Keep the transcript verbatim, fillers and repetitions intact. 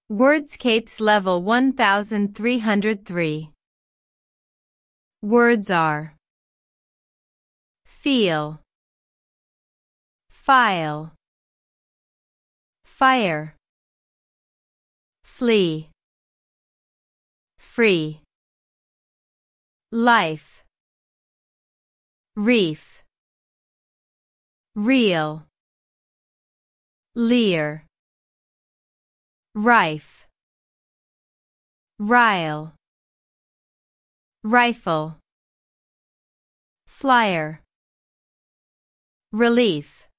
Wordscapes level one thousand three hundred three. Words are feel, file, fire, flee, free, life, reef, real, leer, rife, rile, rifle, flyer, relief.